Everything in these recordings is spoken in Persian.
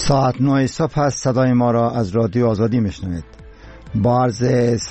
ساعت 9 صبح است. صدای ما را از رادیو آزادی میشنوید. با عرض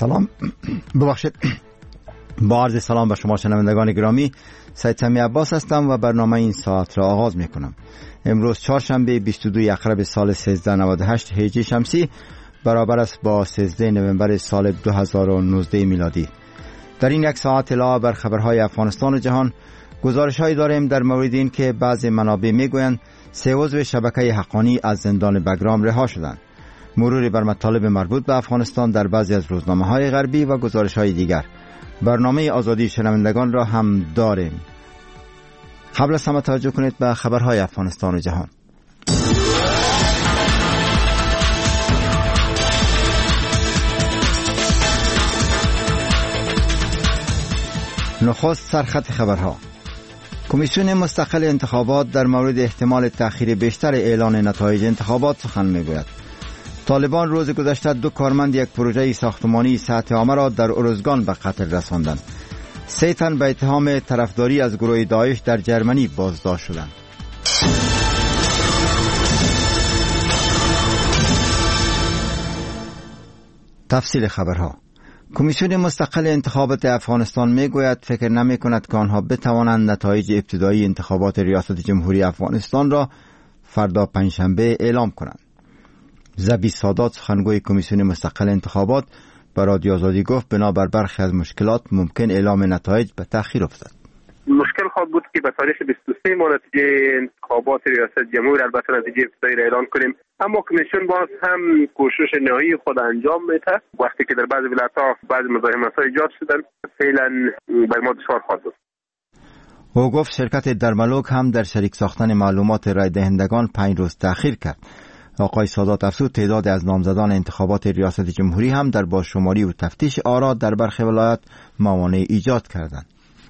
سلام به شما شنوندگان گرامی، سید سمی عباس هستم و برنامه این ساعت را آغاز میکنم. امروز چهارشنبه 22 اکرم سال 1398 هجری شمسی برابر است با 13 نوامبر سال 2019 میلادی. در این یک ساعت اطلاع بر خبرهای افغانستان و جهان، گزارش‌هایی داریم در مورد این که بعضی منابع میگویند 3 عضو شبکه حقانی از زندان بگرام رها شدند. مروری بر مطالب مربوط به افغانستان در بعضی از روزنامه‌های غربی و گزارش‌های دیگر. برنامه آزادی شنوندگان را هم داریم. قبل از همه توجه کنید به خبرهای افغانستان و جهان. نخست سرخط خبرها. کمیسیون مستقل انتخابات در مورد احتمال تأخیر بیشتر اعلان نتایج انتخابات سخن میگوید. طالبان روز گذشته 2 کارمند یک پروژه ساختمانی سطح عامه را در ارزگان به قتل رساندند. 3 تن به اتهام طرفداری از گروه داعش در جرمنی بازداشت شدند. تفصیل خبرها. کمیسیون مستقل انتخابات افغانستان میگوید فکر نمی کند که آنها بتوانند نتایج ابتدایی انتخابات ریاست جمهوری افغانستان را فردا پنجشنبه اعلام کنند. زبی سادات سخنگوی کمیسیون مستقل انتخابات به رادیو آزادی گفت بنابر برخی از مشکلات ممکن اعلام نتایج به تأخیر افتد. مشکل خواهد بود که به تاریخ 23 ما نتیجه انتخابات ریاست جمهور البته نتیجه ابتدایی را اعلان کنیم، اما کمیسیون باز هم کوشش نهایی خود انجام میده. وقتی که در بعضی ولایت‌ها بعضی مزاحمت‌ها ایجاد شدن، فعلا بر ما دشوار خواهد بود. او گفت شرکت درملوک هم در شریک ساختن معلومات رای دهندگان 5 روز تأخیر کرد. آقای سادات افزود تعداد از نامزدان انتخابات ریاست جمهوری هم در بازشماری و تفتیش آرا در برخی ولایات موانع ایجاد کردند.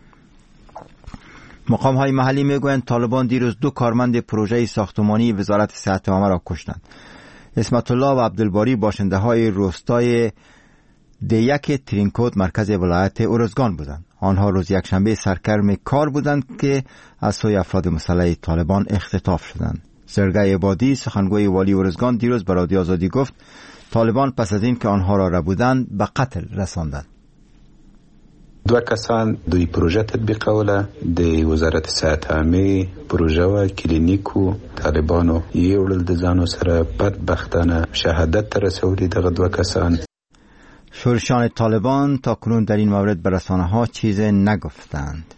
مقام‌های محلی میگویند طالبان دیروز 2 کارمند پروژه ساختمانی وزارت صحت عامه را کشتند. اسمت الله و عبدالباری باشنده‌های روستای دیک ترینکوت مرکز ولایت ارزگان بودند. آنها روز یکشنبه سرگرم کار بودند که از سوی افراد مسلح طالبان اختطاف شدند. سرگای عبادی سخنگوی والی ارزگان دیروز به رادیو آزادی گفت طالبان پس از این که آنها را ربودند به قتل رساندند. 2 کسان دوی پروژه تطبیقوله د وزارت صحت عامه پروژه و کلینیکو طالبانو یوړل د ځانو سره بدبختانه شهادت ته رسولي. دغه 2 کسان. شورشان طالبان تا کنون در این مورد به رسانه‌ها چیزی نگفتند.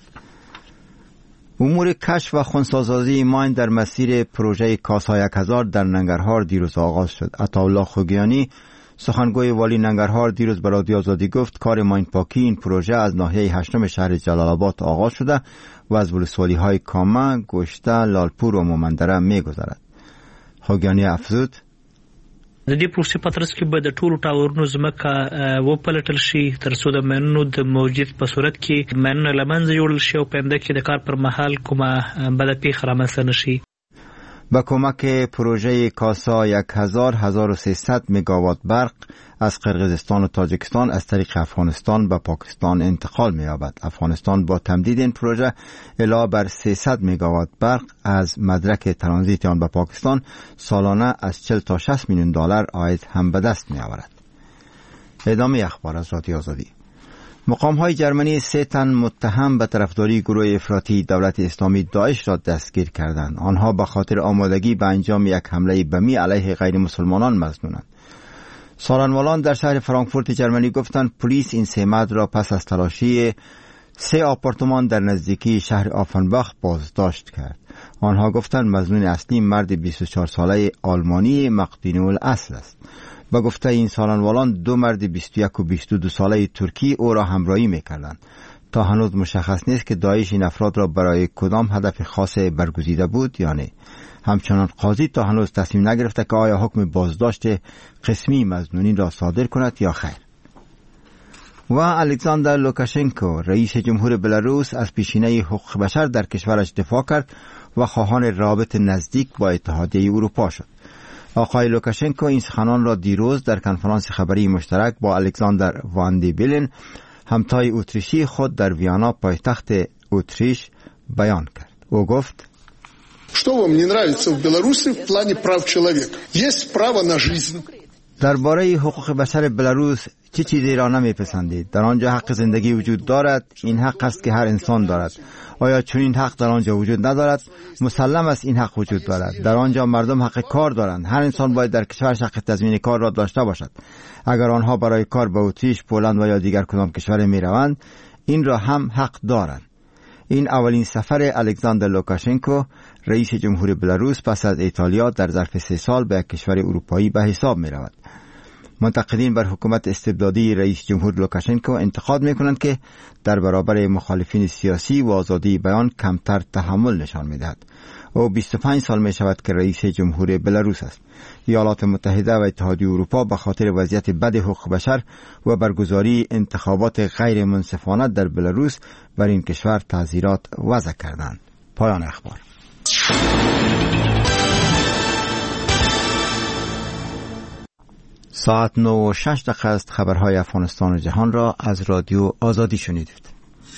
امور کشف و خنثی‌سازی ماین در مسیر پروژه کاسا 1000 در ننگرهار دیروز آغاز شد. عطاالله خوگیانی سخنگوی والی ننگرهار دیروز به رادیو آزادی گفت کار ماین پاکی این پروژه از ناحیه 8 شهر جلال آباد آغاز شده و از ولسوالی‌های کامه، گوشته، لالپور و مومندره می‌گذرد. خوگیانی افزود د دې پروسې په ترڅ کې به د ټولو ټاورونو ځمکه وپلټل شي تر څو د ماینونو د موجود په صورت کې ماینونه له منځه یوړل شي او په آینده کې د کار پر مهال کومه بده پیښه رامنځته نشي. با کمک پروژه کاسا 1300 مگاوات برق از قرقیزستان و تاجیکستان از طریق افغانستان به پاکستان انتقال می‌یابد. افغانستان با تمدید این پروژه علاوه بر 300 مگاوات برق از مدرک ترانزیت آن به پاکستان سالانه از 40 تا 60 میلیون دلار عاید هم به دست می‌آورد. ادامه اخبار از رادیو آزادی. مقام‌های جرمنی 3 تن متهم به طرفداری گروه افراطی دولت اسلامی داعش را دستگیر کردند. آنها به خاطر آمادگی به انجام یک حمله بمی علیه غیر مسلمانان مظنونند. سالنوالان در شهر فرانکفورت جرمنی گفتند پلیس این 3 مرد را پس از تلاشی 3 آپارتمان در نزدیکی شهر آفنباخ بازداشت کرد. آنها گفتند مظنون اصلی مرد 24 ساله آلمانی مقدونی الاصل است. با گفته این سالنوالان 2 مرد 21 و 22 ساله ترکی او را همراهی می‌کردند. تا هنوز مشخص نیست که داعش این افراد را برای کدام هدف خاص برگزیده بود یا نه. همچنان قاضی تا هنوز تصمیم نگرفته که آیا حکم بازداشت قسمی مظنونین را صادر کند یا خیر. و الکساندر لوکاشنکو رئیس جمهور بلاروس از پیشینه حقوق بشر در کشورش دفاع کرد و خواهان رابط نزدیک با اتحادیه اروپا شد. آقای لوکاشنکو این سخنان را دیروز در کنفرانس خبری مشترک با الکساندر وان دی بیلن همتای اتریشی خود در ویانا پایتخت اتریش بیان کرد. او گفت Что вам не нравится в Беларуси в плане прав человека? Есть право на жизнь. درباره حقوق بشر بلاروس چه چیزی را نمیپسندید؟ در آنجا حق زندگی وجود دارد. این حق است که هر انسان دارد. آیا چون این حق در آنجا وجود ندارد؟ مسلم است این حق وجود دارد. در آنجا مردم حق کار دارند. هر انسان باید در کشورش حق تضمین کار را داشته باشد. اگر آنها برای کار به اتریش، پولند و یا دیگر کدام کشور می روند، این را هم حق دارند. این اولین سفر الکساندر لوکاشنکو رئیس جمهور بلاروس پس از ایتالیا در ظرف 3 سال به کشور اروپایی به حساب می رود. منتقدین بر حکومت استبدادی رئیس جمهور لوکاشنکو انتقاد می کنند که در برابر مخالفین سیاسی و آزادی بیان کمتر تحمل نشان می دهد. او 25 سال می شود که رئیس جمهور بلاروس است. ایالات متحده و اتحادیه اروپا به خاطر وضعیت بد حقوق بشر و برگزاری انتخابات غیر منصفانه در بلاروس بر این کشور تعزیرات وضع کردند. پایان اخبار. ساعت 9:06 است. خبرهای افغانستان و جهان را از رادیو آزادی شنیدید.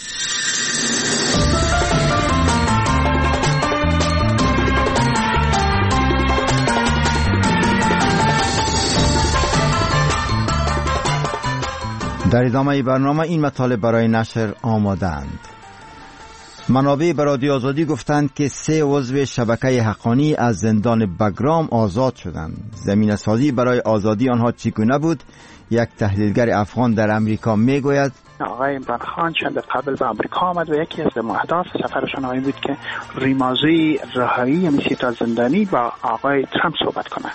در ادامه برنامه این مطالب برای نشر آماده‌اند. منابع به رادیو آزادی گفتند که 3 عضو شبکه حقانی از زندان بگرام آزاد شدند. زمینه سازی برای آزادی آنها چگونه بود؟ یک تحلیلگر افغان در امریکا میگوید آقای عمران خان چند قبل به آمریکا آمد و یکی از اهداف سفرشان این بود که ریمازی رهایی مسیحا زندانی با آقای ترامپ صحبت کنه.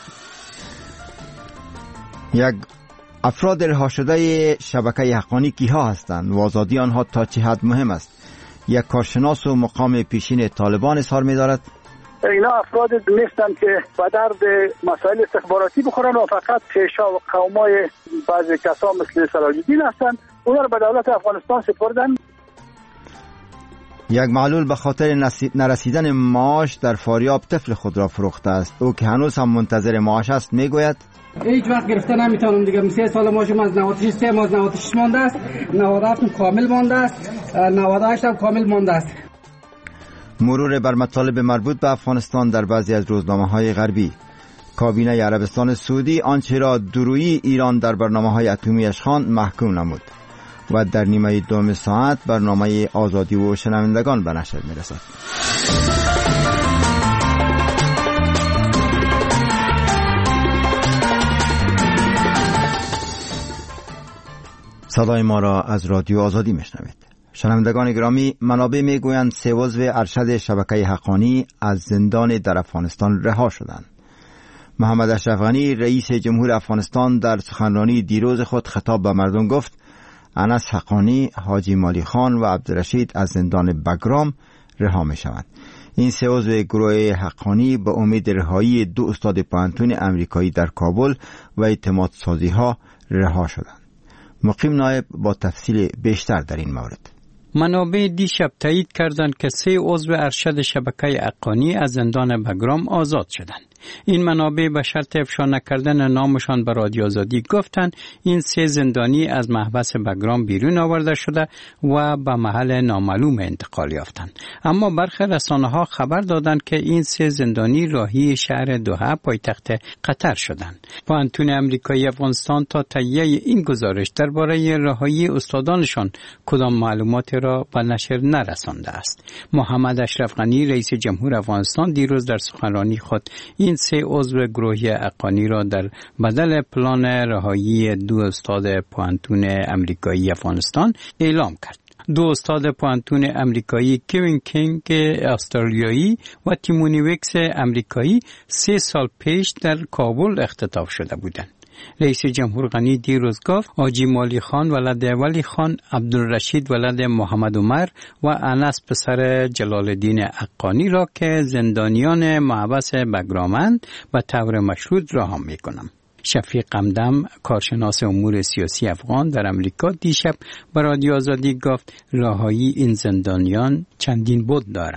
یک افراد رها شده شبکه حقانی کیها هستند و آزادی آنها تا چه حد مهم است؟ یک کارشناس و مقام پیشین طالبان اظهار می‌دارد اینا افراد نیستند که به درد مسائل استخباراتی بخورن و فقط پیشا و قومای بعضی کسا مثل سراج الدین هستند. اونا رو به دولت افغانستان سپردن. یک معلول به خاطر نرسیدن معاش در فاریاب طفل خود را فروخته است. او که هنوز هم منتظر معاش است میگوید هیچ وقت گرفته نمیتونم دیگه. 3 سال ماشم از 96 ماه 96 مانده است، 97 کامل مانده است، 98 هم کامل مانده است. مرور بر مطالب مربوط به افغانستان در بعضی از روزنامه‌های غربی. کابینه عربستان سعودی آنچه را دورویی ایران در برنامه‌های اتمی خواند محکوم نمود و در نیمه دوم ساعت برنامه آزادی و شنوندگان به نشر می‌رسد. صدای ما را از رادیو آزادی میشنوید. شنوندگان گرامی، منابع میگویند 3 عضو ارشد شبکه حقانی از زندان در افغانستان رها شدند. محمد اشرف غنی رئیس جمهور افغانستان در سخنرانی دیروز خود خطاب به مردم گفت انس حقانی، حاجی مالی خان و عبدالرشید از زندان بگرام رها می شوند. این 3 عضو گروه حقانی به امید رهایی 2 استاد پوهنتون امریکایی در کابل و اعتماد سازی ها رها شدند. مقیم نایب با تفصیل بیشتر در این مورد. منابع دیشب تایید کردند که 3 عضو ارشد شبکه حقانی از زندان بگرام آزاد شدند. این منابع به شرط افشا نکردن نامشان به رادیو آزادی گفتند این 3 زندانی از محبس بگرام بیرون آورده شده و به محل نامعلوم انتقال یافتند. اما برخی رسانه‌ها خبر دادند که این 3 زندانی راهی شهر دوحه پایتخت قطر شدند. پوهنتون امریکایی افغانستان تا تهیه این گزارش درباره رهایی استادانشان کدام معلومات را به نشر نرسانده است. محمد اشرف غنی رئیس جمهور افغانستان دیروز در سخنرانی خود این 3 عضو گروه حقانی را در بدل پلان رهایی 2 استاد پوهنتون امریکایی افغانستان اعلام کرد. 2 استاد پوهنتون امریکایی کوین کینگ استرالیایی و تیمونی ویکس امریکایی 3 سال پیش در کابل اختطاف شده بودند. رئیس جمهور غنی دیروز گفت حاجی مالی خان ولد ولی خان، عبدالرشید ولد محمد عمر و انس پسر جلال الدین حقانی را که زندانیان محبس بگرامند و طور مشروط رها می‌کنم. شفیق قمدم کارشناس امور سیاسی افغان در امریکا دیشب به رادیو آزادی گفت رهایی این زندانیان چندین بود دارد.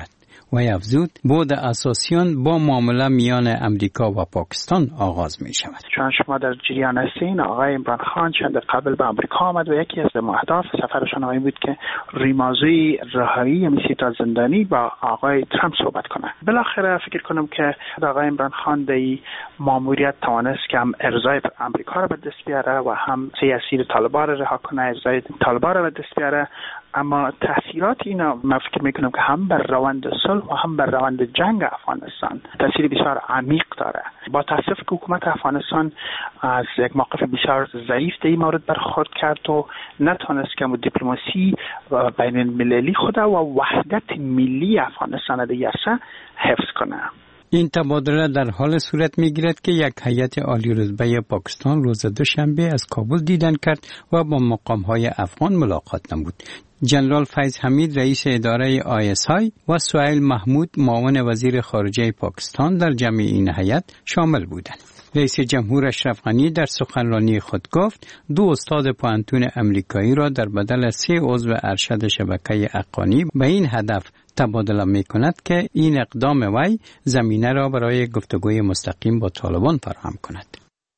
و افزود بود اساسیان با معامله میان امریکا و پاکستان آغاز می شود. چون شما در جریان هستین، آقای عمران خان چند قبل به امریکا آمد و یکی از اهداف سفرشان این بود که ریمازی رهایی مسی تا زندانی با آقای ترامپ صحبت کنه. بالاخره فکر کنم که آقای عمران خان در ماموریت توانست که هم ارضای امریکا را به دست بیاره و هم سیاسی طالبان را رها کنه، ارضای طالبان را به دست بیاره. اما تاثیرات اینا من فکر میکنم که هم بر روند صلح و هم بر روند جنگ افغانستان تاثیر بسیار عمیق داره. با تاسف که حکومت افغانستان از یک موقف بسیار ضعیف در این مورد برخورد کرد و نتونست که دیپلماسی بین المللی خود و وحدت ملی افغانستان دیگه حفظ کنه. این تبادله در حال صورت میگیرد که یک هیئت عالی رتبه پاکستان روز دوشنبه از کابل دیدن کرد و با مقام‌های افغان ملاقات نمود. جنرال فیض حمید رئیس اداره ISI و سهیل محمود معاون وزیر خارجه پاکستان در جمع این هیئت شامل بودند. رئیس جمهور اشرف غنی در سخنرانی خود گفت 2 استاد پوهنتون امریکایی را در بدل 3 عضو ارشد شبکه حقانی به این هدف تبادله می کند که این اقدام وی زمینه را برای گفتگوی مستقیم با طالبان فراهم کند.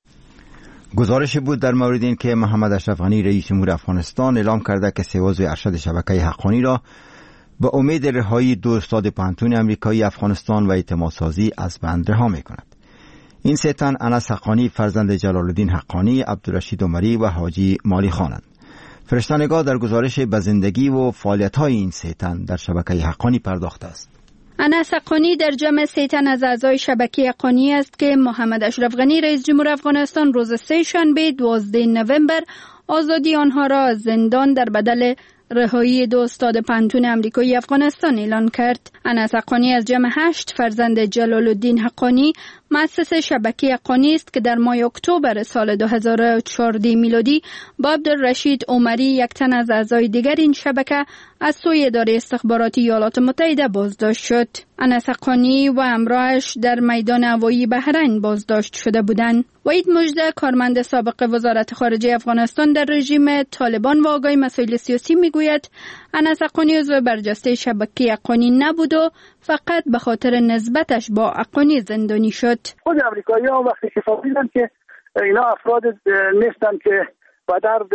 گزارش بود در مورد این که محمد اشرف غنی رئیس جمهور افغانستان اعلام کرده که 3 عضو ارشد شبکه حقانی را به امید رهایی 2 استاد پوهنتون امریکایی افغانستان و اعتماد سازی از بند رها می کند. این 3 تن انس حقانی فرزند جلال الدین حقانی، عبدالرشید عمری و حاجی مالی خانند. فرشته‌نگار در گزارش به زندگی و فعالیت‌های این 3 تن در شبکه حقانی پرداخته است. انس حقانی در جمع 3 تن از اعضای شبکه حقانی است که محمد اشرف غنی رئیس جمهور افغانستان روز 3 شنبه 12 نوامبر آزادی آنها را از زندان در بدل رهایی 2 استاد پوهنتون امریکایی افغانستان اعلان کرد. انس حقانی از جمع 8 فرزند جلال الدین حقانی مؤسس شبکه حقانی است که در ماه اکتبر سال 2014 میلادی با عبدالرشید عمری 1 تن از اعضای دیگر این شبکه از سوی اداره استخباراتی ایالات متحده بازداشت شد. انس حقانی و همراهش در میدان هوایی بحرین بازداشت شده بودند. وحید مژده کارمند سابق وزارت خارجه افغانستان در رژیم طالبان و آگاه مسائل سیاسی میگوید انس حقانی عضو برجسته شبکه حقانی نبود و فقط به خاطر نسبتش با حقانی زندانی شد. خود امریکایی‌ها وقتی که فهمیدن که اینا افراد نیستن که با درد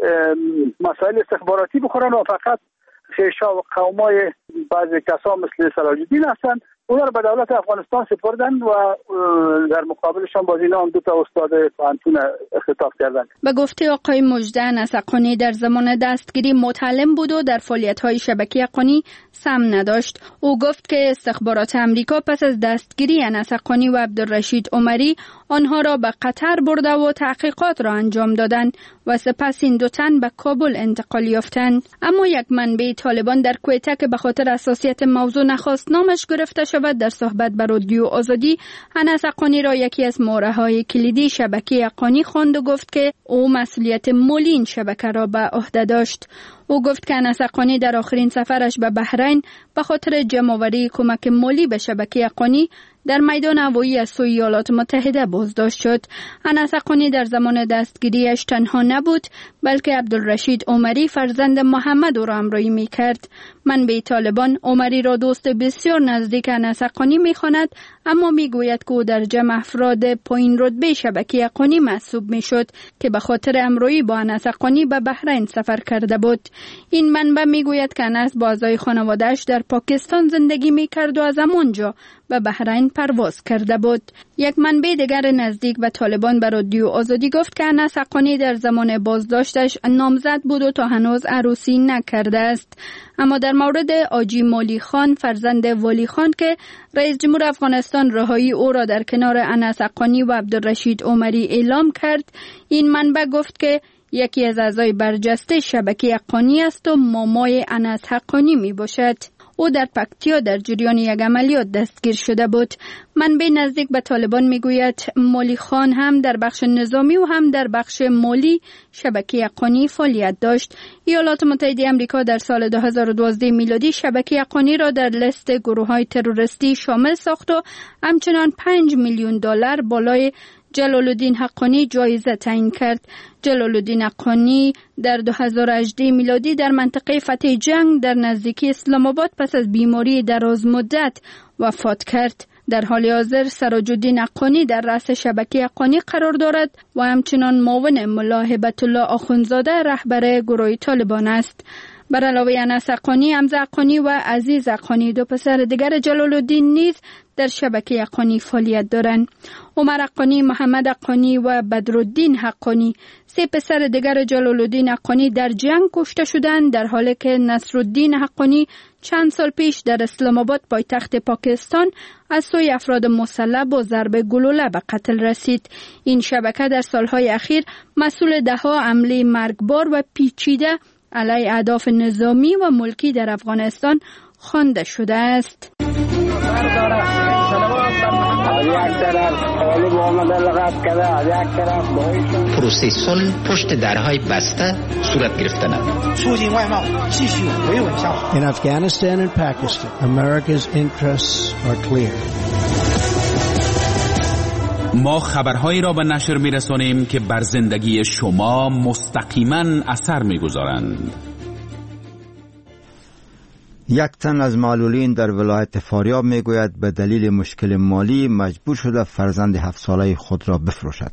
مسائل استخباراتی بخورن و فقط خیشا و قومای بعضی کسا مثل سراج الدین هستن، اونا رو به دولت افغانستان سپردن و در مقابلشان باز اینا هم 2 تا استاد پوهنتون خطاب کردن. به گفته آقای مژده انس حقانی در زمان دستگیری متعلم بود و در فعالیت‌های شبکه حقانی سهم نداشت. او گفت که استخبارات امریکا پس از دستگیری انس حقانی و عبدالرشید عمری آنها را به قطر برده و تحقیقات را انجام دادند و سپس این 2 تن به کابل انتقال یافتند. اما یک منبع طالبان در کویته که به خاطر حساسیت موضوع نخواست نامش گرفته شود در صحبت با رادیو آزادی انس حقانی را یکی از مهره‌های کلیدی شبکه حقانی خواند و گفت که او مسئولیت مالی این شبکه را به عهده داشت. او گفت که انس حقانی در آخرین سفرش به بحرین به خاطر جمع‌آوری کمک مالی به شبکه حقانی در میدان هوایی از سوی ایالات متحده بازداشت شد. انس حقانی در زمان دستگیریش تنها نبود بلکه عبدالرشید عمری فرزند محمد او را همراهی می‌کرد. منبع طالبان عمری را دوست بسیار نزدیک انس حقانی می‌خواند، اما میگوید که او در جمع افراد پایین رتبه شبکه حقانی محسوب میشد که به خاطر همراهی با انس حقانی به بحرین سفر کرده بود. این منبع میگوید که انس با اعضای خانواده‌اش در پاکستان زندگی می‌کرد و از همانجا به بحرین پرواز کرده بود. یک منبع دیگر نزدیک به طالبان به رادیو آزادی گفت که انس حقانی در زمان بازداشتش نامزد بود و تا هنوز عروسی نکرده است. اما در مورد حاجی مالی خان فرزند ولی خان که رئیس جمهور افغانستان رهایی او را در کنار انس حقانی و عبدالرشید عمری اعلام کرد، این منبع گفت که یکی از اعضای برجسته شبکه حقانی است و مامای انس حقانی می باشد. او در پکتیا در جریان یک عملیات دستگیر شده بود. منبع نزدیک به طالبان میگوید مالی خان هم در بخش نظامی و هم در بخش مالی شبکه حقانی فعالیت داشت. ایالات متحده آمریکا در سال 2012 میلادی شبکه حقانی را در لیست گروه‌های تروریستی شامل ساخت و همچنان $5 میلیون بالای جلال الدین حقانی جایزه تعیین کرد. جلال الدین حقانی در 2018 میلادی در منطقه فتح جنگ در نزدیکی اسلام آباد پس از بیماری دراز مدت وفات کرد. در حال حاضر سراج الدین حقانی در رأس شبکه حقانی قرار دارد و همچنان معاون ملا هبت الله آخوندزاده رهبر گروه طالبان است. بر علاوه انس حقانی، حمزه حقانی و عزیز حقانی، دو پسر دیگر جلال الدین نیز در شبکه حقانی فعالیت دارند. عمر حقانی، محمد حقانی و بدرالدین حقانی، سه پسر دیگر جلال الدین حقانی در جنگ کشته شدند، در حالی که نصرالدین حقانی چند سال پیش در اسلام آباد پایتخت پاکستان از سوی افراد مسلح با ضرب گلوله به قتل رسید. این شبکه در سالهای اخیر مسئول ده‌ها حمله مرگبار و پیچیده علیه اهداف نظامی و ملکی در افغانستان خوانده شده است. پروسه صلح پشت درهای بسته صورت گرفتن است. In Afghanistan and Pakistan, America's interests are clear. ما خبرهایی را به نشر می‌رسانیم که بر زندگی شما مستقیما اثر می‌گذارند. یک تن از معلولین در ولایت فاریاب میگوید به دلیل مشکل مالی مجبور شده فرزند 7 ساله خود را بفروشد.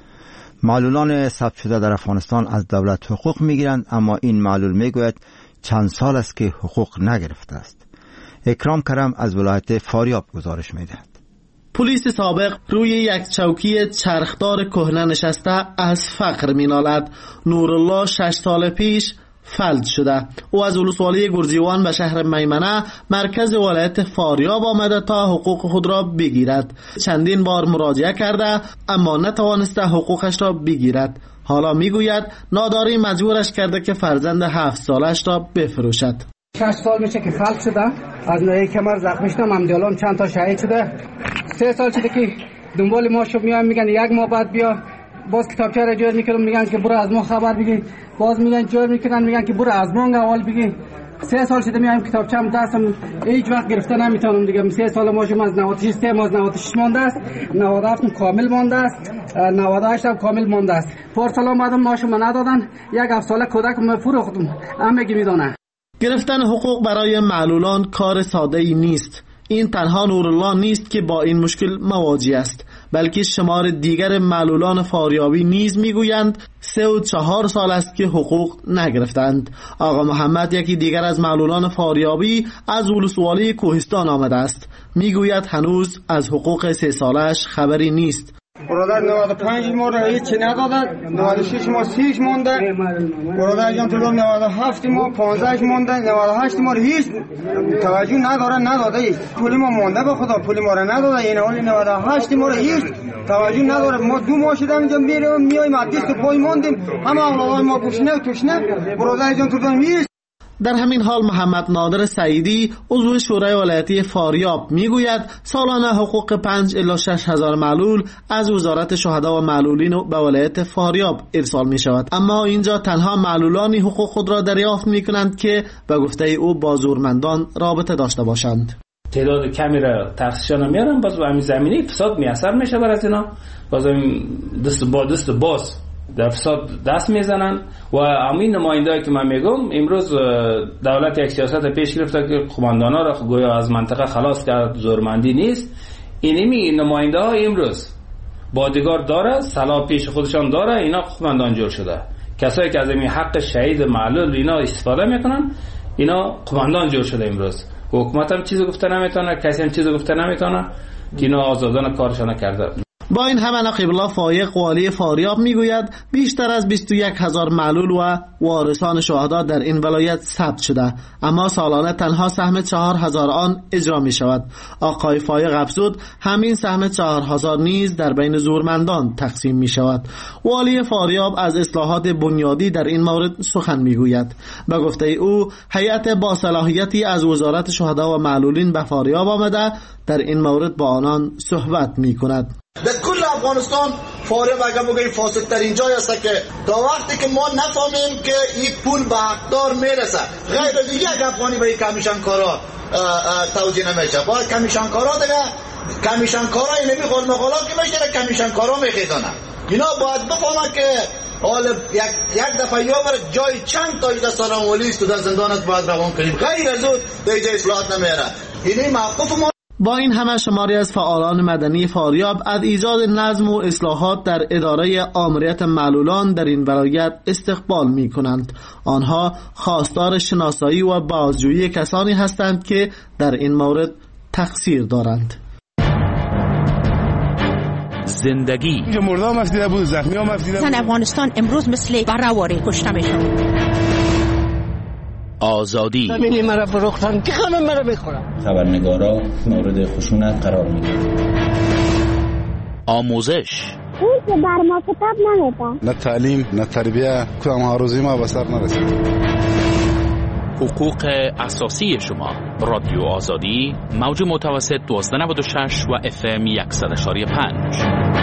معلولان ثبت شده در افغانستان از دولت حقوق میگیرند، اما این معلول میگوید چند سال است که حقوق نگرفته است. اکرام کرم از ولایت فاریاب گزارش میدهد. پلیس سابق روی یک چوکی چرخدار کهنه نشسته از فقر مینالد. نورالله 6 سال پیش فلج شده. او از ولسوالی گرجیوان به شهر میمنه مرکز ولایت فاریاب آمده تا حقوق خود را بگیرد. چندین بار مراجعه کرده اما نتوانسته حقوقش را بگیرد. حالا میگوید ناداری مجبورش کرده که فرزند 7 سالش را بفروشد. 6 سال میشه که فلج شده، از ناحیه کمر زخمی شدم، همدیالام چند تا شهید شده. 3 سال شده که دنبال ما شو میام، میگن 1 ماه بعد بیا، باز کتابچه را جور میکنم، میگن که برو از ما خبر بگی، باز میگن جور میکنن، میگن که برو از ما اول بگی. 3 سال شده میام کتابچه‌ام دستم هیچ وقت گرفته نمیتونم دیگه. 3 سال ما شما از 96 از 96 مونده است، 97 کامل مونده است، 98 هم کامل مونده است. پارسال اومدم ما شما ندادن، 1 7 ساله کودک ما فروختم، همگی میدونه. گرفتن حقوق برای معلولان کار ساده ای نیست. این تنها نورالله نیست که با این مشکل مواجه است، بلکه شمار دیگر معلولان فاریابی نیز میگویند 3 و 4 سال است که حقوق نگرفتند. آقا محمد یکی دیگر از معلولان فاریابی از ولسوالی کوهستان آمده است. میگوید هنوز از حقوق 3 سالش خبری نیست. برادر 95 ما را هیچی ندادن، 96 ما 30 مونده، برادر جان تو 97 ما 15 مونده، 98 ما هیچ توجه نداده هیچ. پول ما مونده به خدا، پول ما را نداده. این حالی 98 ما را هیچ توجه نداره. ما 2 ماه شده اینجا میایم از 25 موندیم، همه اولاد ما گشنه و تشنه. برادر جان تو هیچ. در همین حال محمد نادر سعیدی عضو شورای ولایتی فاریاب میگوید سالانه حقوق 5 الی 6 هزار معلول از وزارت شهدا و معلولین به ولایت فاریاب ارسال می شود، اما اینجا تنها معلولانی حقوق خود را دریافت می کنند که به گفته او با زورمندان رابطه داشته باشند. تعداد کمی را تخصیصشان میارن، باز به همین زمینه فساد میاثر میشه بر از اینا، باز دست باز در فساد دست میزنن. و همین نماینده‌ای که من میگم امروز دولت یک سیاست پیش گرفته که قماندانا را گویا از منطقه خلاص کرد، زورمندی نیست. اینمی نماینده‌ها امروز بادیگارد داره، سلاح پیش خودشان داره، اینا قماندان جور شده. کسایی که از این حق شهید معلول اینا استفاده میکنن، اینا قماندان جور شده. امروز حکومت هم چیزی گفته نمیتونه، کسی هم چیزی گفته نمیتونه که اینا آزادانه کارشان کرده. با این همه نقیب الله فایق والی فاریاب میگوید بیشتر از 21,000 معلول و وارثان شهدا در این ولایت ثبت شده، اما سالانه تنها سهم 4,000 آن اجرا می شود. آقای فایق افزود همین سهم 4,000 نیز در بین زورمندان تقسیم می شود. والی فاریاب از اصلاحات بنیادی در این مورد سخن می گوید. به گفته او هیئت با صلاحیتی از وزارت شهدا و معلولین به فاریاب آمده در این مورد با آنان صحبت می کند. در کل افغانستان فاریاب اگر بگیم فاسد ترین جای است که تا وقتی که ما نفهمیم که این پول به حقدار میرسه، غیر دیگه اگر افغانی به این کمیشن کارا توجیه نمیشه. باید کمیشن کارا دیگه کمیشنکارا اینمی قلمقالا که میشه کمیشنکارا میخیزانن. اینا باید بفهمن که حال یک دفعه یا بر جای چند تا 18 ساله مولیست در زندانت باید روان کنیم، غیر از اون دیگه اصلاحات نمیره. اینی موقف ما. با این همه شماری از فعالان مدنی فاریاب از ایجاد نظم و اصلاحات در اداره آمریت معلولان در این ولایت استقبال می کنند. آنها خواستار شناسایی و بازجویی کسانی هستند که در این مورد تقصیر دارند. زندگی اینجا مردا هم افدیده بود، زخمی هم افدیده بود. افغانستان امروز مثل برهواری کشته میشن. آزادی ببینی مرا فروختن که همه مرا بخورن. خبرنگارا مورد خشونت قرار میگیرن. آموزش اون که بر ما کتاب نمیده. نه تعلیم نه تربیه، کدام ها روزی ما به سر نرسید. حقوق اساسی شما. رادیو آزادی، موج متوسط 1296 و FM 100.5.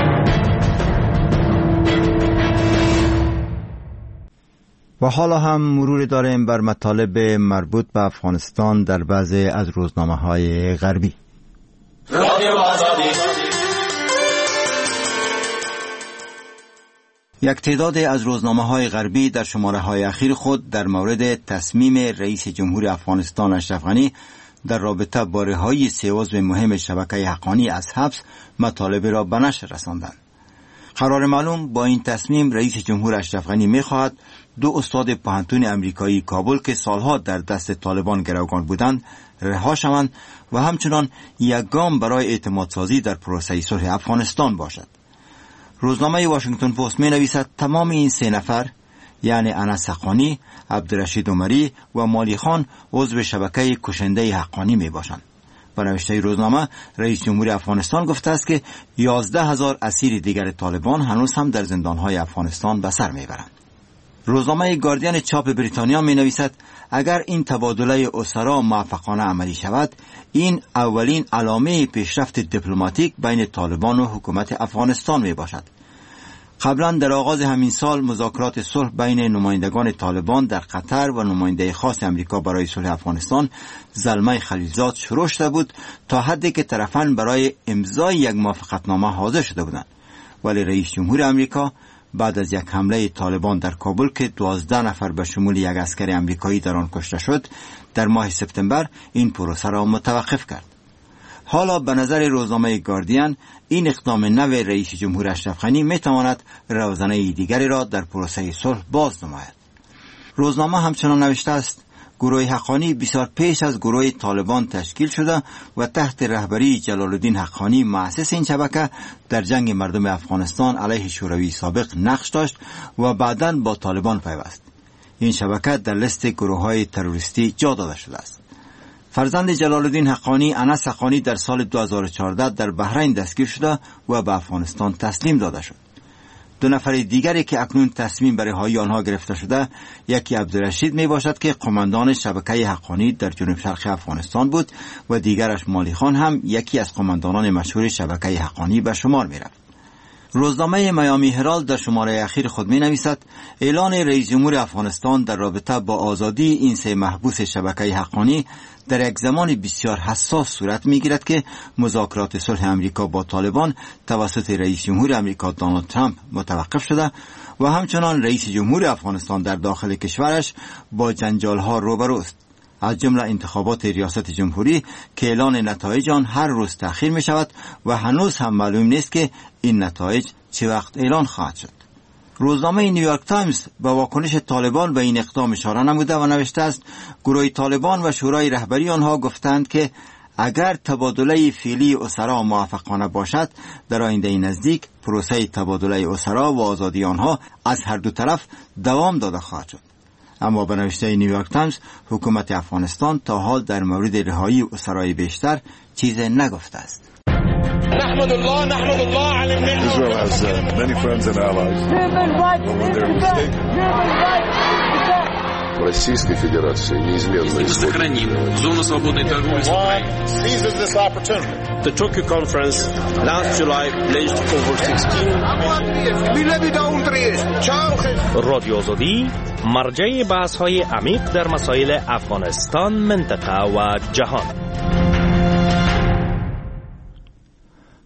و حالا هم مرور داریم بر مطالب مربوط به افغانستان در بعضی از روزنامه‌های غربی. رادیو آزادی. یک تعداد از روزنامه‌های غربی در شماره‌های اخیر خود در مورد تصمیم رئیس جمهور افغانستان اشرف غنی در رابطه با رهایی 3 عضو مهم شبکه حقانی از حبس مطالب را به نشر رساندند. قرار معلوم با این تصمیم رئیس جمهور اشرف غنی می‌خواهد 2 استاد پوهنتون امریکایی کابل که سالها در دست طالبان گروگان بودند رها شوند و همچنان یک گام برای اعتماد سازی در پروسه صلح افغانستان باشد. روزنامه واشنگتن پست می نویسد تمام این 3 نفر یعنی انس حقانی، عبدالرشید عمری و مالی خان عضو شبکه کشنده حقانی می باشند. و نوشته روزنامه رئیس جمهور افغانستان گفته است که 11,000 اسیر دیگر طالبان هنوز هم در زندانهای افغانستان به سر می برند. روزنامه گاردین چاپ بریتانیا می نویسد اگر این تبادله اسرا موفقانه عملی شود این اولین علامه پیشرفت دیپلماتیک بین طالبان و حکومت افغانستان می باشد. قبلا در آغاز همین سال مذاکرات صلح بین نمایندگان طالبان در قطر و نماینده خاص امریکا برای صلح افغانستان زلمه خلیلزاد شروع شده بود تا حدی که طرفان برای امضای یک موافقتنامه حاضر شده بودند. ولی رئیس جمهور امریکا بعد از یک حمله طالبان در کابل که 12 نفر به شمول یک عسکر امریکایی در آن کشته شد در ماه سپتامبر این پروسه را متوقف کرد. حالا به نظر روزنامه گاردین این اقدام نو رئیس جمهور اشرف غنی میتواند روزنه دیگری را در پروسه صلح باز نماید. روزنامه همچنان نوشته است گروه حقانی بسیار پیش از گروه طالبان تشکیل شده و تحت رهبری جلال الدین حقانی مؤسس این شبکه در جنگ مردم افغانستان علیه شوروی سابق نقش داشت و بعداً با طالبان پیوست. این شبکه در لیست گروه‌های تروریستی جا داده شده است. فرزند جلال الدین حقانی انس حقانی در سال 2014 در بحرین دستگیر شده و به افغانستان تسلیم داده شد. 2 نفر دیگری که اکنون تصمیم بر رهایی آنها گرفته شده یکی عبدالرشید می باشد که قماندان شبکه حقانی در جنوب شرق افغانستان بود و دیگرش مالی خان هم یکی از قماندانان مشهور شبکه حقانی به شمار می رفت. روزنامه میامی هرالد در شماره اخیر خود می نویسد اعلان رئیس جمهور افغانستان در رابطه با آزادی این 3 محبوس شبکه حقانی در یک زمان بسیار حساس صورت می گیرد که مذاکرات صلح امریکا با طالبان توسط رئیس جمهور امریکا دونالد ترامپ متوقف شده و همچنان رئیس جمهور افغانستان در داخل کشورش با جنجال ها روبروست، از جمله انتخابات ریاست جمهوری که اعلان نتایج آن هر روز تأخیر می شود و هنوز هم معلوم نیست که این نتایج چه وقت اعلان خواهد شد. روزنامه نیویورک تایمز به واکنش طالبان به این اقدام اشاره نموده و نوشته است گروه طالبان و شورای رهبری آنها گفتند که اگر تبادله فعلی اسرا موفقانه باشد در آینده نزدیک پروسه تبادله اسرا و آزادی آنها از هر دو طرف دوام داده خواهد شد. اما به نوشته نیویورک تایمز حکومت افغانستان تا حال در مورد رهایی اسرای بیشتر چیزی نگفته است. نحمد الله على النعمة. Israel has many friends and allies. Российской Федерации неизменно сохраним зону свободной торговли с Украиной. Seizes this opportunity. The Tokyo conference last July pledged over 16 رادیو آزادی مرجع بحث‌های عمیق در مسائل افغانستان، منطقه و جهان.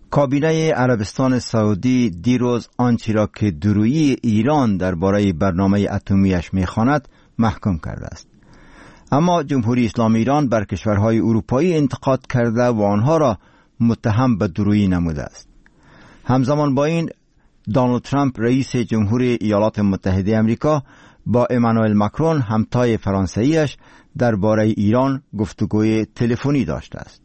کابینه عربستان سعودی دیروز آنچه را که درویی ایران درباره برنامه اتمیش می‌خواند محکوم کرده است. اما جمهوری اسلامی ایران بر کشورهای اروپایی انتقاد کرده و آنها را متهم به درویی نموده است. همزمان با این دونالد ترامپ رئیس جمهوری ایالات متحده آمریکا با امانوئل ماکرون همتای فرانسویش درباره ایران گفتگوی تلفنی داشته است.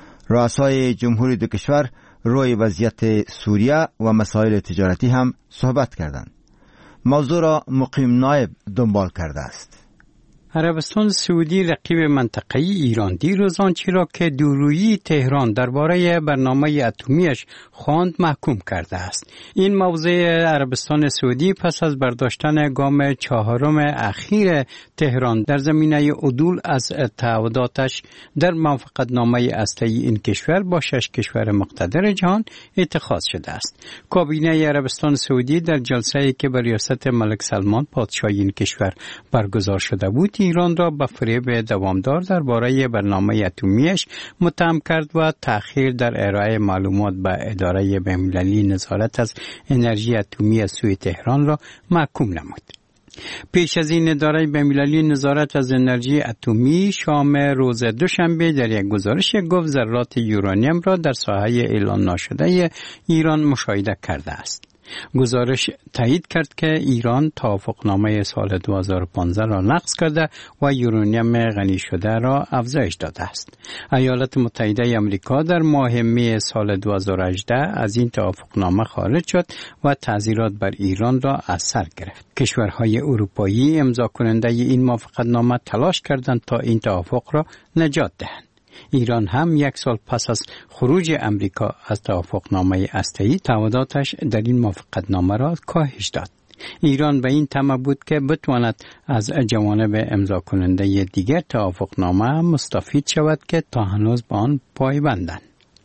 رؤسای جمهوری دو کشور روی وضعیت سوریه و مسائل تجارتی هم صحبت کردند. موضوع را مقیم نایب دنبال کرده است. عربستان سعودی رقیب منطقه‌ای ایران دیروز آنچه را که دورویی تهران درباره برنامه اتمیش خواند محکوم کرده است. این موضع عربستان سعودی پس از برداشتن گام چهارم اخیر تهران در زمینه عدول از تعهداتش در موافقتنامه هسته‌ای این کشور با 6 کشور مقتدر جهان اتخاذ شده است. کابینه عربستان سعودی در جلسه‌ای که به ریاست ملک سلمان پادشاه این کشور برگزار شده بود ایران را به فریب دوامدار درباره برنامه اتمیش متهم کرد و تأخیر در ارائه معلومات به اداره بین‌المللی نظارت از انرژی اتمی از سوی تهران را محکوم نمود. پیش از این اداره بین‌المللی نظارت از انرژی اتمی شام روز دوشنبه در یک گزارش گفت ذرات یورانیم را در ساحه اعلان نشده ایران مشاهده کرده است. گزارش تایید کرد که ایران توافقنامه سال 2015 را نقض کرده و یورانیم غنی شده را افزایش داده است. ایالات متحده آمریکا در ماه می سال 2018 از این توافقنامه خارج شد و تعزیرات بر ایران را از سر گرفت. کشورهای اروپایی امضا کننده این موافقتنامه تلاش کردند تا این توافق را نجات دهند. ایران هم 1 سال پس از خروج امریکا از توافقنامه هسته‌ای تعهداتش در این موافقتنامه را کاهش داد. ایران به این طمع بود که بتواند از جوانب امضا کننده دیگر توافقنامه مستفید شود که تا هنوز به آن پایبندند.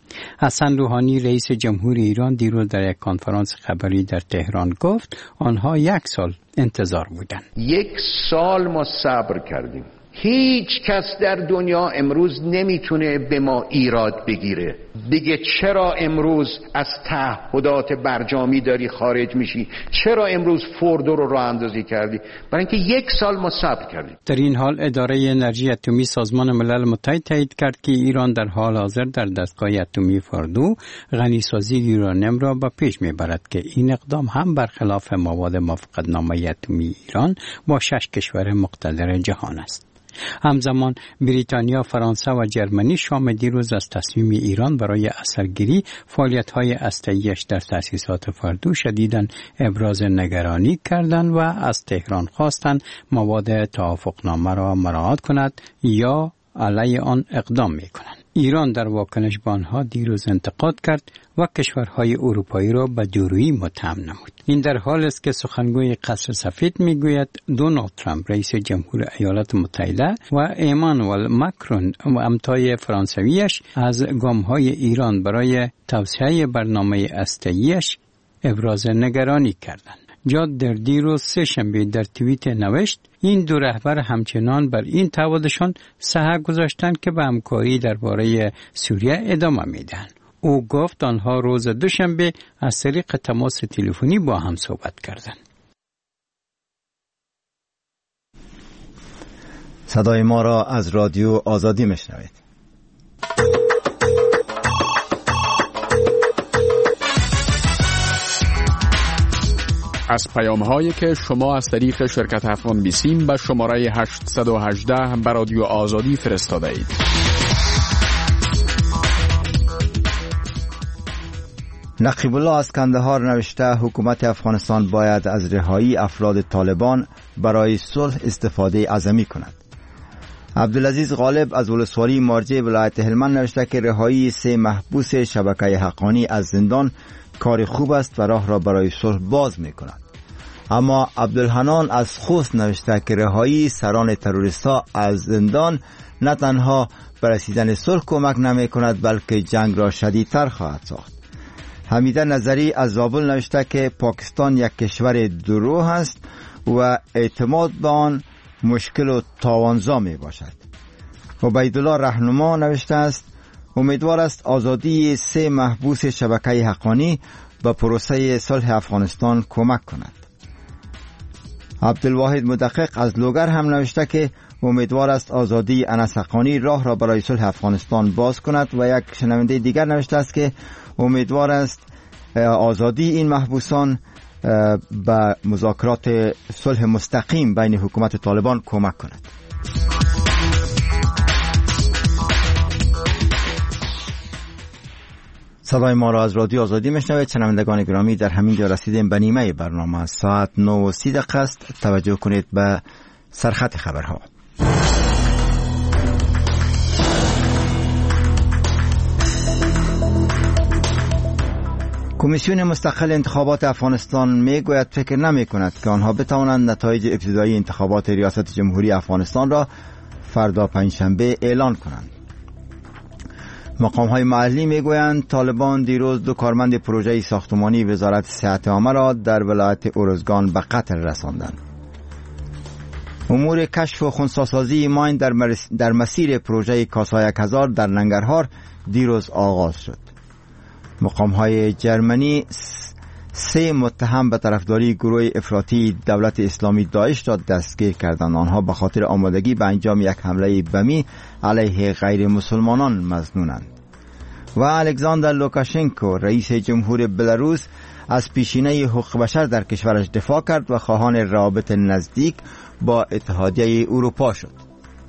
حسن روحانی رئیس جمهوری ایران دیروز در یک کنفرانس خبری در تهران گفت آنها 1 سال انتظار بودند. 1 سال ما صبر کردیم. هیچ کس در دنیا امروز نمیتونه به ما ایراد بگیره. دیگه چرا امروز از تعهدات برجامی داری خارج میشی؟ چرا امروز فوردو رو راه اندازی کردی؟ برای اینکه 1 سال ما صبر کردیم. در این حال اداره انرژی اتمی سازمان ملل متحد تایید کرد که ایران در حال حاضر در دستگاه اتمی فوردو غنیسازی یورانیم را به پیش میبرد که این اقدام هم برخلاف مواد موافقتنامه اتمی ایران با 6 کشور مقتدر جهان است. همزمان بریتانیا، فرانسه و جرمنی شام دیروز از تصمیم ایران برای اثرگیری فعالیت‌های هسته‌ایش در تأسیسات فوردو شدیداً ابراز نگرانی کردند و از تهران خواستند مواد توافقنامه را مراعات کند یا علیه آن اقدام می‌کنند. ایران در واکنش به آنها دیروز انتقاد کرد و کشورهای اروپایی را به دورویی متهم نمود. این در حالی است که سخنگوی قصر سفید میگوید دونالد ترامپ رئیس جمهور ایالات متحده و امانوئل ماکرون و همتای فرانسویش از گام‌های ایران برای توسعه برنامه هسته‌ایش ابراز نگرانی کردند. جاد در دیروز سه‌شنبه در توییت نوشت این دو رهبر همچنان بر این تعهدشان سهر گذاشتند که به همکاری درباره سوریه ادامه میدهند. او گفت آنها روز دوشنبه از طریق تماس تلفنی با هم صحبت کردند. صدای ما را از رادیو آزادی میشنوید. از پیام‌هایی که شما از طریق شرکت افغان بیسیم به شماره 818 به رادیو آزادی فرستاده اید. نقیب الله از کندهار نوشته حکومت افغانستان باید از رهایی افراد طالبان برای صلح استفاده اعظمی کند. عبدالعزیز غالب از ولسوالی مارجه ولایت هلمند نوشته که رهایی 3 محبوس شبکه حقانی از زندان کار خوب است و راه را برای صلح باز می کند. اما عبدالحنان از خوست نوشته که رهایی سران تروریستا از زندان نه تنها به رسیدن صلح کمک نمی کند بلکه جنگ را شدیدتر خواهد ساخت. حمیده نظری از زابل نوشته که پاکستان یک کشور دروغ است و اعتماد به آن مشکل و تاوانزا می باشد. عبیدالله رهنما نوشته است امیدوار است آزادی 3 محبوس شبکه حقانی به پروسه صلح افغانستان کمک کند. عبدالواحد مدقق از لوگر هم نوشته که امیدوار است آزادی انس حقانی راه را برای صلح افغانستان باز کند و یک شنونده دیگر نوشته است که امیدوار است آزادی این محبوسان به مذاکرات صلح مستقیم بین حکومت طالبان کمک کند. صدای ما را از رادیو آزادی میشنوید. شنوندگان گرامی، در همین جا رسیدیم به نیمه برنامه. ساعت 9:30 است. توجه کنید به سرخط خبرها. کمیسیون مستقل انتخابات افغانستان میگوید فکر نمی کند که آنها بتوانند نتایج ابتدایی انتخابات ریاست جمهوری افغانستان را فردا پنجشنبه اعلان کنند. مقام‌های محلی میگویند طالبان دیروز 2 کارمند پروژه ساختمانی وزارت صحت عامه را در ولایت ارزگان به قتل رساندند. امور کشف و خنثی‌سازی ماین در مسیر پروژه کاسا 1000 در ننگرهار دیروز آغاز شد. مقام‌های جرمنی 3 متهم به طرفداری گروه افراطی دولت اسلامی داعش را دستگیر کردند. آنها به خاطر آمادگی به انجام یک حمله بمی علیه غیر مسلمانان مظنونند. و الکساندر لوکاشنکو رئیس جمهور بلاروس از پیشینه حقوق بشر در کشورش دفاع کرد و خواهان روابط نزدیک با اتحادیه اروپا شد.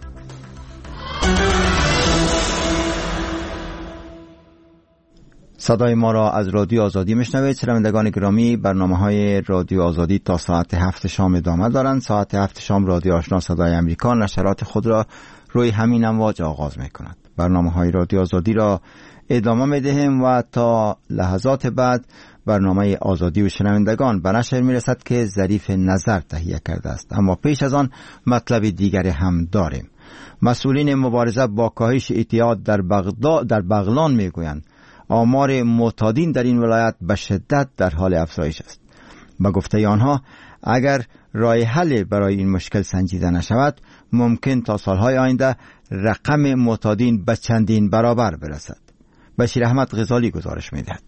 صدای ما را از رادیو آزادی میشنوید. شنوندگان گرامی، برنامه‌های رادیو آزادی تا ساعت 7 شام ادامه دارند. ساعت 7 شام رادیو آشنا صدای امریکا نشرات خود را روی همین امواج آغاز می‌کند. برنامه‌های رادیو آزادی را ادامه می‌دهیم و تا لحظات بعد برنامه آزادی و شنوندگان به نشر می‌رسد که ظریف نظر تهیه کرده است. اما پیش از آن مطلب دیگری هم داریم. مسئولین مبارزه با کاهش اعتیاد در بغلان می‌گویند آمار معتادین در این ولایت به شدت در حال افزایش است. به گفته آنها اگر راه حل برای این مشکل سنجیده نشود ممکن تا سالهای آینده رقم معتادین به چندین برابر برسد. بشیر احمد غزالی گزارش می‌دهد.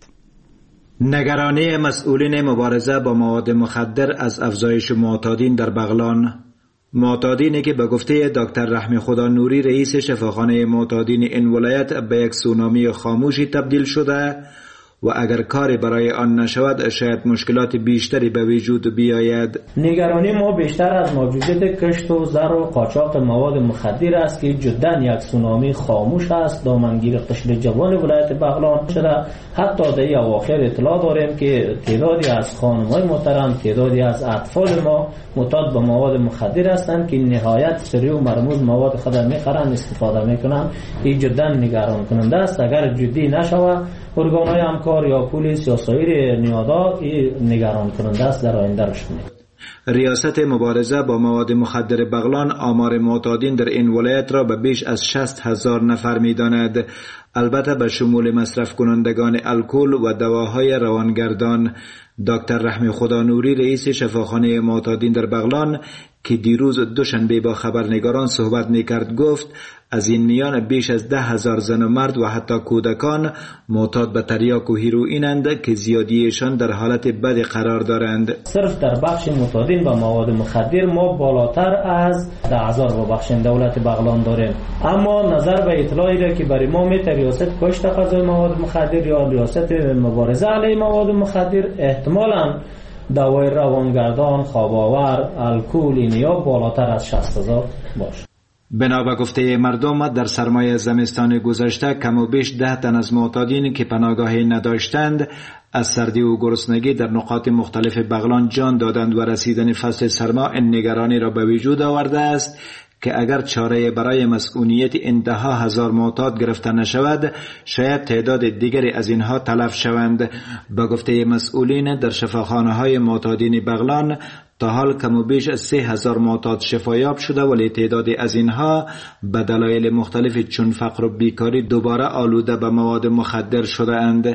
نگرانی مسئولین مبارزه با مواد مخدر از افزایش معتادین در بغلان. معتادینی که به گفته دکتر رحم خدا نوری رئیس شفاخانه معتادین این ولایت به یک سونامی خاموشی تبدیل شده و اگر کاری برای آن نشود شاید مشکلات بیشتری به وجود بیاید. نگرانی ما بیشتر از موجودیت کشت و زر و قاچاق مواد مخدر است که جدا یک سونامی خاموش است دامنگیر قشر جوان ولایت بغلان شده. حتی در اواخر اطلاع داریم که تعدادی از خانم‌های محترم، تعدادی از اطفال ما معتاد به مواد مخدر هستند که نهایت سری و مرموز مواد خود می‌خرند استفاده می‌کنند. این جدا نگران کننده است. اگر جدی نشود ارگان‌های همکار یا پلیس یا سایر نهادها نگران کننده است در آینده رشد می‌کند. ریاست مبارزه با مواد مخدر بغلان آمار معتادین در این ولایت را به بیش از 60,000 نفر می‌داند، البته به شمول مصرف کنندگان الکل و دواهای روانگردان. دکتر رحم خدا نوری رئیس شفاخانه معتادین در بغلان که دیروز دوشنبه با خبرنگاران صحبت می‌کرد گفت از این میان بیش از 10,000 زن و مرد و حتی کودکان معتاد به تریاک و هیروئینند که زیادیشان در حالت بد قرار دارند. صرف در بخش معتادین به مواد مخدر ما بالاتر از 10,000 با بخش دولت بغلان داریم. اما نظر به اطلاعی را که برای ما میته ریاست کشت قضای مواد مخدر یا ریاست مبارزه علیه مواد مخدر احتمالاً دوای روانگردان، خواب‌آور، الکل اینیا بالاتر از 60,000 باشه. بنا به گفته مردم در سرمای زمستان گذشته کم و بیش 10 تن از معتادین که پناهگاهی نداشتند از سردی و گرسنگی در نقاط مختلف بغلان جان دادند و رسیدن فصل سرما این نگرانی را به وجود آورده است که اگر چاره برای مسئولیت انتها 1000 معتاد گرفته نشود شاید تعداد دیگری از اینها تلف شوند. به گفته مسئولین در شفاخانه‌های معتادین بغلان تا حال کم و بیش از 3000 معتاد شفایاب شده ولی تعدادی از اینها به دلایل مختلف چون فقر و بیکاری دوباره آلوده به مواد مخدر شده اند.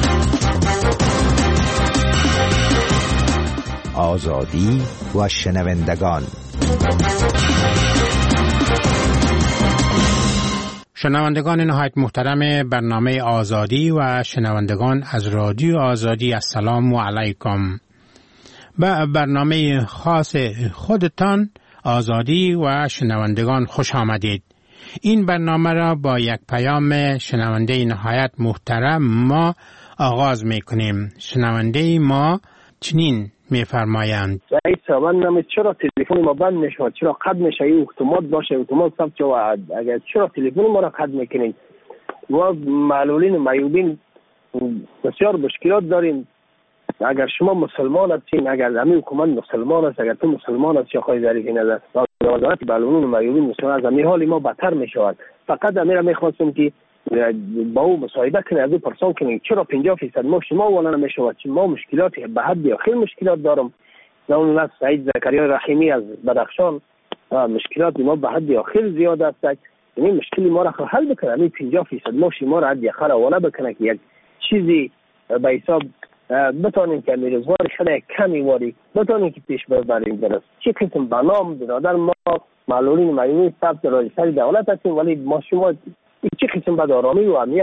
آزادی و شنوندگان. شنوندگان نهایت محترم برنامه آزادی و شنوندگان از رادیو آزادی، السلام علیکم. به برنامه خاص خودتان آزادی و شنوندگان خوش آمدید. این برنامه را با یک پیام شنونده نهایت محترم ما آغاز می کنیم. شنونده ما چنین می فرمایند: رئیس من نمی چرا تلفن ما بند میشه، چرا قطع میشه؟ این اتومات باشه، اتومات ثبت شود. اگر چرا تلفن ما را قطع میکنید؟ و معلولین و معیوبین بسیار مشکلات داریم. اگر شما مسلمان هستین، اگر همین حکومت مسلمان است، اگر تو مسلمان هستی آقای ظریفی نظر وزارت معلولین و معیوبین مسلمان، از همین حال ما بدتر میشود. فقط امیر میخواستم که با او مصاحبه کنه، از او پرسان کنه چرا 50% ما شما والا نمیشود؟ ما مشکلات به حد یا خیلی مشکلات دارم. اون از سعید زکریا رحیمی از بدخشان مشکلات ما به حد یا خیلی زیاد است. یعنی مشکلی ما را حل بکنه، همین 50% ما شما را حد یا خیر والا بکنه که یک چیزی به حساب بتانیم که میرزوار شده کمی واری بتانیم که پیش ببریم. درست چه قسم بنام برادر ما معلولین معیوبین ثبت راجستر دولت هستیم، ولی ما شما چه قسم بد آرامی و امنیت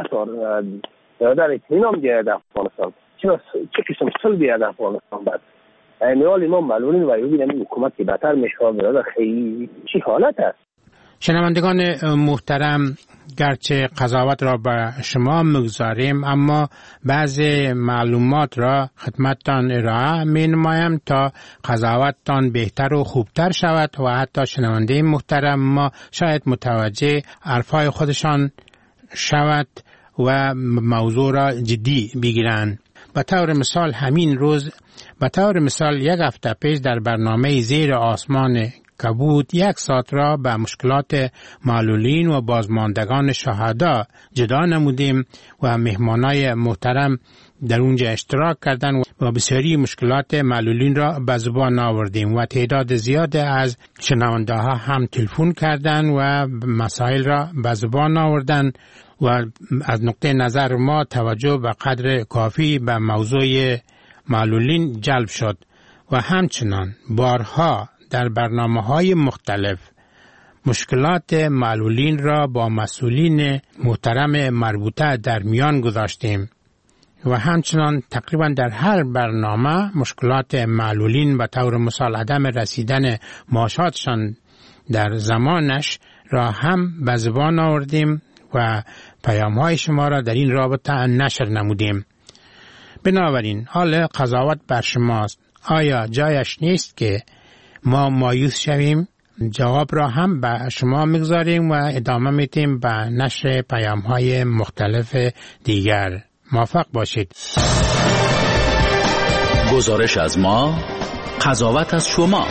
در اطمینان بیاید افغانستان؟ چه قسم صلح بیاید افغانستان؟ بعد امیال ما معلولین و معیوبین همین حکومت که بهتر میشه برادر، خیلی چی حالت است؟ شنوندگان محترم، گرچه قضاوت را به شما مگذاریم، اما بعض معلومات را خدمتتان ارائه می نمایم تا قضاوتتان بهتر و خوبتر شود و حتی شنونده محترم ما شاید متوجه حرفهای خودشان شود و موضوع را جدی بگیرند. به طور مثال همین روز، به طور مثال یک هفته پیش در برنامه زیر آسمان کبود 1 ساعت را به مشکلات معلولین و بازماندگان شهدا جدا نمودیم و مهمانای محترم در اونجا اشتراک کردند و بسیاری مشکلات معلولین را به زبان آوردیم و تعداد زیاد از شنونده ها هم تلفن کردند و مسائل را به زبان آوردند و از نقطه نظر ما توجه به قدر کافی به موضوع معلولین جلب شد و همچنان بارها در برنامه‌های مختلف مشکلات معلولین را با مسئولین محترم مربوطه در میان گذاشتیم و همچنان تقریبا در هر برنامه مشکلات معلولین به طور مثال عدم رسیدن معاشاتشان در زمانش را هم به زبان آوردیم و پیام‌های شما را در این رابطه نشر نمودیم. بنابراین حال قضاوت بر شماست. آیا جایش نیست که ما مایوس شویم؟ جواب را هم به شما میگذاریم و ادامه میدیم به نشر پیام‌های مختلف دیگر. موفق باشید. گزارش از ما، قضاوت از شما.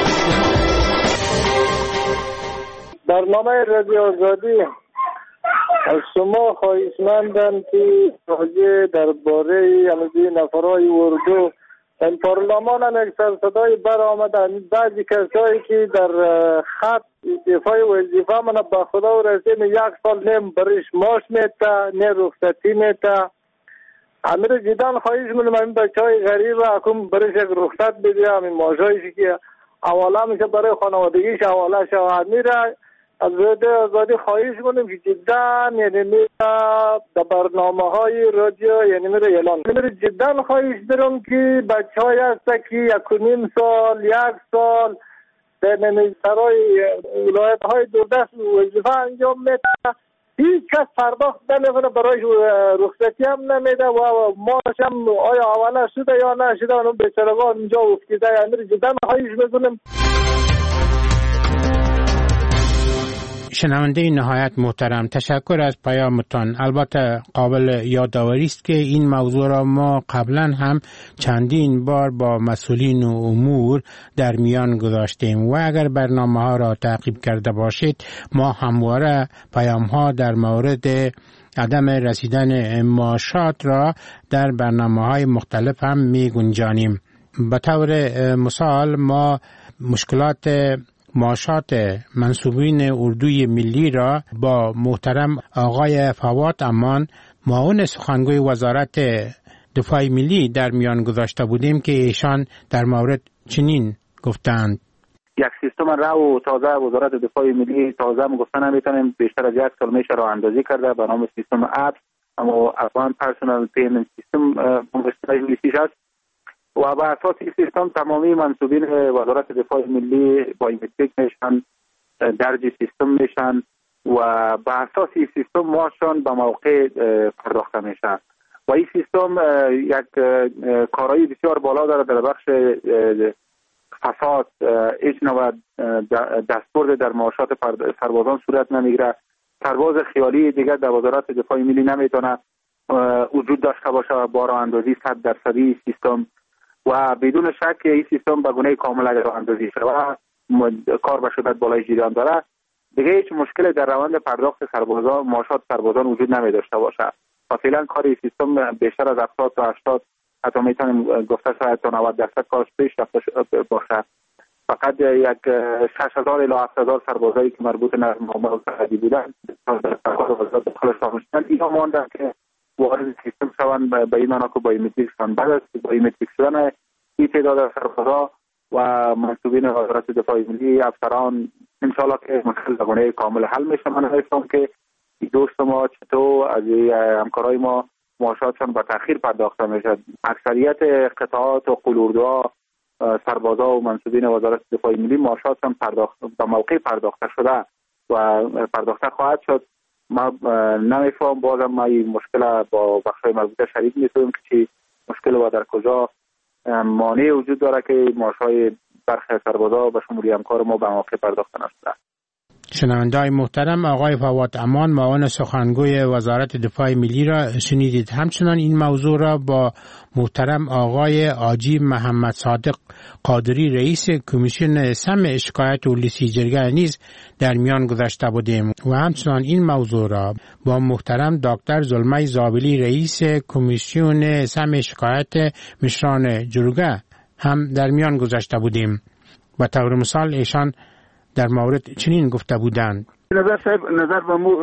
برنامه رادیو آزادی از شما خواهشمندم که راجع درباره نفرای اردو در پارلمان هم یک سرصدای برآمدن. بعضی کسایی که در خط دفاع وظیفه من به خدا رسید 1 سال نیم برش ماش میتا، نه رخصتی میتا. امیر جدان خواهش منم این بچهای غریب اکم برش یک رخصت بده، همین ماشایشی که حواله میشه برای خانوادگیش حواله شو. امیر از آزادی خواهش کنیم که جدا یعنی میره در برنامه های رادیو یعنی میره اعلان میره. جدا خواهش دارم که بچه های هسته که 1.5 سال 1 سال در سرای ولایت های دوردست وظیفه انجام میده، هیچ کس پرداخت نمیکنه برای رخصتی هم نمیده و ماش هم آیا حواله شده یا نشده اون بیچارگان اینجا افتیده. یعنی جدا خواهش میکنم. شنونده نهایت محترم، تشکر از پیامتان. البته قابل یادآوری است که این موضوع را ما قبلا هم چندین بار با مسئولین امور در میان گذاشتیم و اگر برنامه ها را تعقیب کرده باشید ما همواره پیام ها در مورد عدم رسیدن معاشات را در برنامه های مختلف هم می گنجانیم. به طور مثال ما مشکلات معاشات منصوبین اردوی ملی را با محترم آقای فواد امان معاون سخنگوی وزارت دفاع ملی در میان گذاشته بودیم که ایشان در مورد چنین گفتند: یک سیستم رو تازه وزارت دفاع ملی تازه گفته نمیتونیم بیشتر از 1 سال میشه راه اندازی کرده به نام سیستم اپس، اما افغان پرسونال پیمنت سیستم به اصطلاح انگلیسیش است و بر اساس این سیستم تمامی منصوبین وزارت دفاع ملی بایومتریک میشن، درج سیستم میشن و بر اساس این سیستم ماشون به موقع پرداخته میشه و این سیستم یک کارایی بسیار بالا داره در بخش فساد. هیچ نوع دستور در معاشات سربازان صورت نمیگیره. سرباز خیالی دیگر در وزارت دفاع ملی نمیتونه وجود داشته باشه با راه اندازی 100% سیستم و بدون شک این سیستم به گونه کامل اگر راه اندازی شده و کار به شدت بالای جریان داره دیگه هیچ مشکل در روند پرداخت سربازان معاشات سربازان وجود نمی داشته باشه و فعلا کار این سیستم بیشتر از 70 تا 80 حتی میتونیم گفته شاید تا 90% کارش پیش رفته باشه. فقط یک 6000 الی 7000 سربازایی که مربوط به معاملات سرحدی بودن در وزارت داخل شامل شدن اینا ماندن که وارد سیستم شوند به این معنا که بایومتریک شدن. بعد از بایومتریک شدن این تعداد سربازا و منصوبین وزارت دفاع ملی افسران انشالله که مشکل به گونه کامل حل میشه. من نمی‌فهمم که دوست ما چطور از همکارای ما معاشاتشان به تأخیر پرداخته میشه. اکثریت قطعات و قلوردوها سربازا و منصوبین وزارت دفاع ملی معاشاتشان به موقع پرداخته شده و پرداخته خواهد شد. ما نمیفهم بازم ما این مشکل با بخشای مربوطه شریک نیستیم که چی مشکل و در کجا مانع وجود داره که معاشهای برخی سربازا به شمولی همکار ما به موقع پرداخته نشده. شنونده‌های محترم، آقای فواد امان معاون سخنگوی وزارت دفاع ملی را شنیدید. همچنان این موضوع را با محترم آقای آجی محمد صادق قادری رئیس کمیسیون سمع شکایت و لیسی جرگه نیز در میان گذاشته بودیم و همچنان این موضوع را با محترم دکتر زلمه زابلی رئیس کمیسیون سمع شکایت مشران جرگه هم در میان گذاشته بودیم. به طور مثال ایشان در مورد چنین گفته بودند: نظر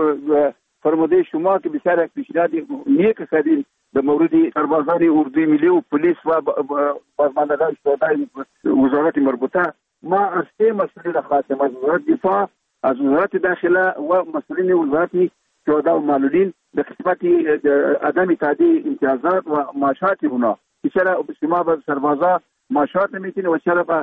به فرموده شما که بسیار یک پیشنهاد نیک کردین در مورد سربازان اردوی ملی و پلیس و بازماندگان شهدای وزارت مربوطه ما از سه مسئله خواستیم، از وزارت دفاع، از وزارت داخله و مسئولین وزارت شهدا و معلولین به قسمت عدم تعدیل امتیازات و معاشات اونا که چرا شما به سربازا معاشات نمیتین و چرا به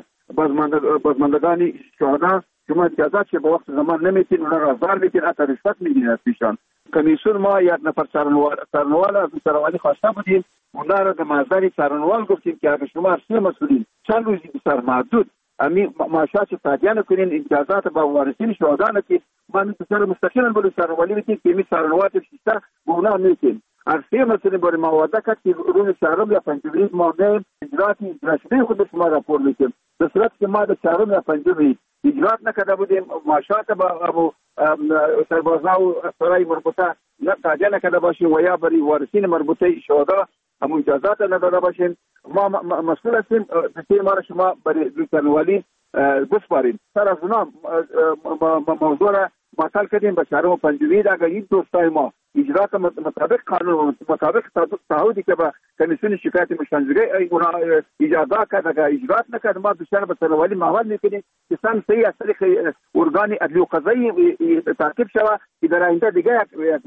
بازماندگان شهدا شما امتیازات که به وقت زمان نمیتین اونا را ازدار میتین، حتی رشوت میگیرین از پیشان. کمیسیون ما یک نفر سرنوال از سرنوالی خواسته بودیم، اونا را در محضر سرنوال گفتیم که اگر شما سه مسئولین چند روزی بسیار محدود امی معاشات تعدیه نکنین، امتیازات به وارثین شهدا نکنین، ما میتونیم مستقیما بلو سرنوالی میتین که می سرنوات شیسته به اونا میتین. از سه مسئله برای مواده کرد که روز چهارم یا پنجم ما نیم اجراعات رسمی خود شما راپور میکنیم. به صورت که ما در چهارم یا پنجم اجراعات نکرده بودیم، معاشات با سربازا و افسرهای مربوطه تعدیه نکرده باشیم و یا برای وارثین مربوطه شهدا هم امتیازات نداده باشیم، ما مسئول هستیم. دسته ما را شما برای سرنوالی بسپاریم. سر از اونا موضوع را معطل کردیم به چهارم و پنجم. اگر این دوستای ما اجرات مطابق قانون و مطابق تعهدی که به کمیسیون شکایت مشنجره اونا اجازه کرد، اگر اجرات نکرد ما بیشتر به سرنوالی محول میکنیم که سن صحیح از طریق ارگان عدلی و قضایی تعقیب شود که در آینده دیگه یک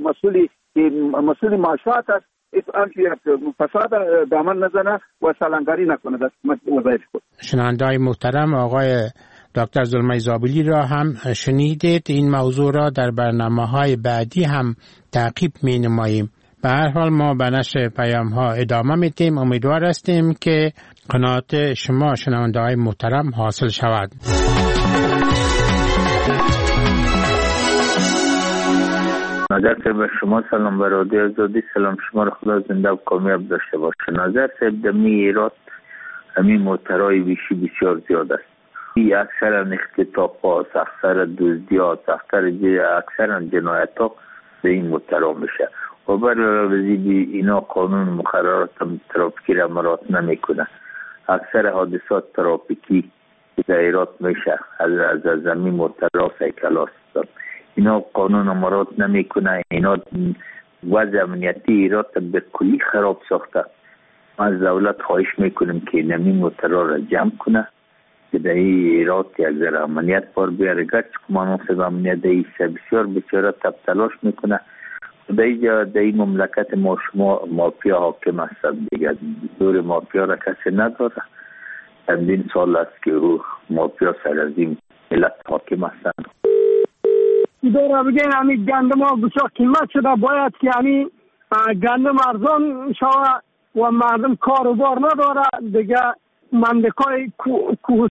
مسئولی معاشات است یک فساد دامن نزنه و سالنگاری نکنه در وظایف خود. شنونده‌های محترم، آقای دکتر زلمه زابلی را هم شنیدید. این موضوع را در برنامه‌های بعدی هم تعقیب می‌نماییم. به هر حال ما به نشر پیام‌ها ادامه میدیم. امیدوار هستیم که قناعت شما شنونده‌های محترم حاصل شود. نظر صاحب شما سلام به رادیو آزادی. سلام شما را خدا زنده و کامیاب داشته باشه. نظر صاحب دمی ایراد همین موترهای ویشی بسیار زیاد است. اکثرا اختطاف ها، اکثرا دزدی ها، اکثرا جنایت ها به این موترها میشه و برای اینا قانون مقررات ترافیکی را مراعات نمیکنه. اکثر حادثات ترافیکی دایرات میشه از زمین موترها سیکل هستن. اینا قانون مراعات نمیکنه. اینا وضع امنیتی ایراد به کلی خراب ساخته. ما از دولت خواهش میکنیم که نمی موترها را جمع کنه که در ایراد یک ذره امنیت بار بیاره. گرچه که مناسب امنیت در ایسا بسیار بسیار تب تلاش میکنه. در اینجا در این مملکت ما شما مافیا حاکم هستند دیگه، دور مافیا را کسی نداره. چندین سال است که رو مافیا سر از این ملت حاکم هستند. داره بگین همین گندم ها بسیار قیمت شده، باید که همین گندم ارزان شود و مردم کار و بار نداره دیگه. مملکای